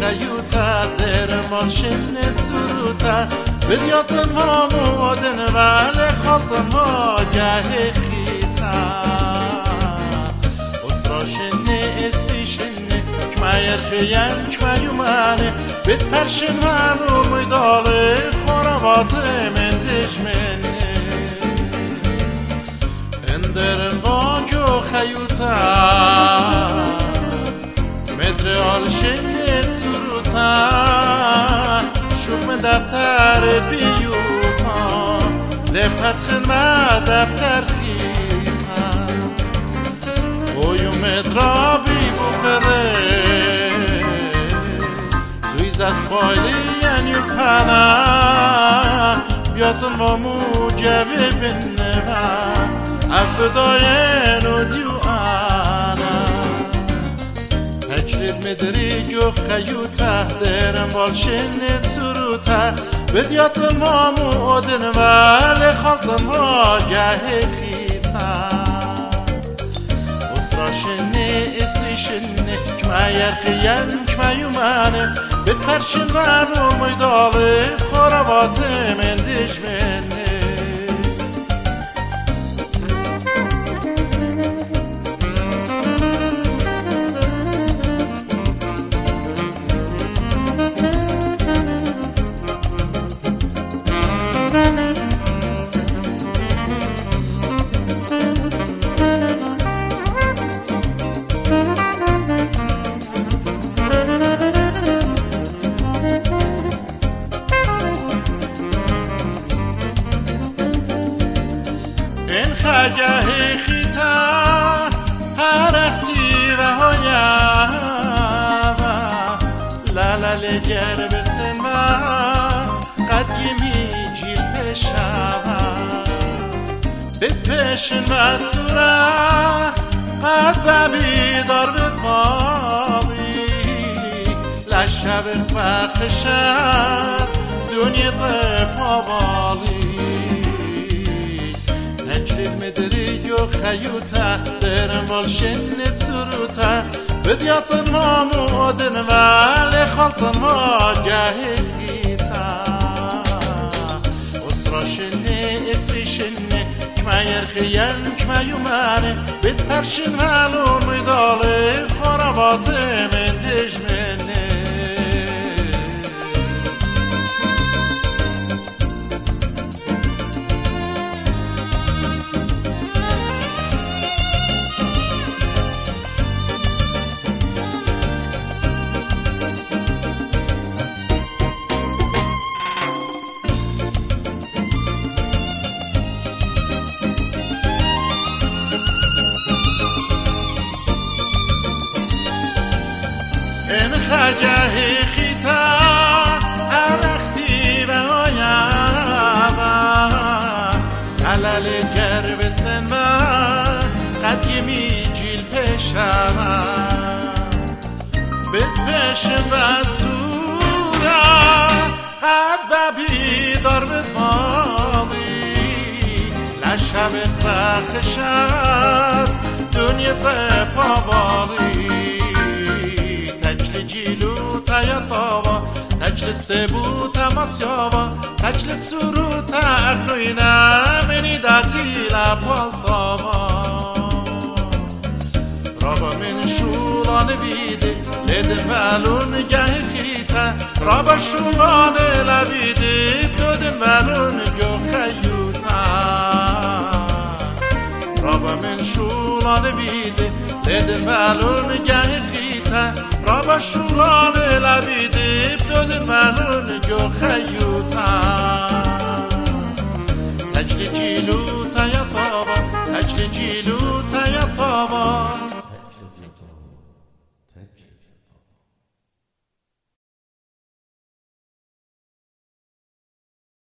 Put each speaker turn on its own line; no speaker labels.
خیوتا در ماشین سروتا بریاد ما مودن ولی خالد ما گه خیتا اسراشن استیشن کمایر خیان کمایومانه بید پرشن و میداله خورابات من دجمنه اندرن بانجو خیوتا مدر آلشنت سروتا شوم دفتر بیوتا لپت خدمه دفتر خیتا اویو مدرا بی بخره زویز از خواهلی یعنی پنه بیاتون با موجبه بنوه افداین و دیو آنه تجرب مدریجو خیوتا درم بالشنت سروتا بدیات ما مودن ولی خالد ما گه خیتا اسراشنه استیشنه کمایر خیان کمایومانه بتپرشن و میداله خورابات من دجمنه این خجه خیتا هرختی و هایا لالل گر بسن من قدیمی جیل پشم بپشن و سوره قد ببی دار بتمامی لشب فخشد دنیا پابالی مدریجو خیوتا درم بالشنت سروتا بدیات ما مودن ولی خالد ما گه خیتا اسراشنه استریشنه کمایر خیان کمایومانه بتپرشن و میداله خورابات من دجمنه این خجه خیتا هرختی و آیم علل گر بسن و قدیمی جیل پشم بپشن و سوره قد ببی دار بتمامی لشب فخشد دنیا پاوالی تاوا تجلد سبوت ماسیاوا تجلد سروت اغنوینا منی داتی لپالتاوا رابا من شولان ویده لدن والون گه خیتا رابا شولان لویده دودن والون جو خیوتا رابا من شولان ویده لدن والون گه خیتا رابا شولان لبیده بدون منون جو خیوتا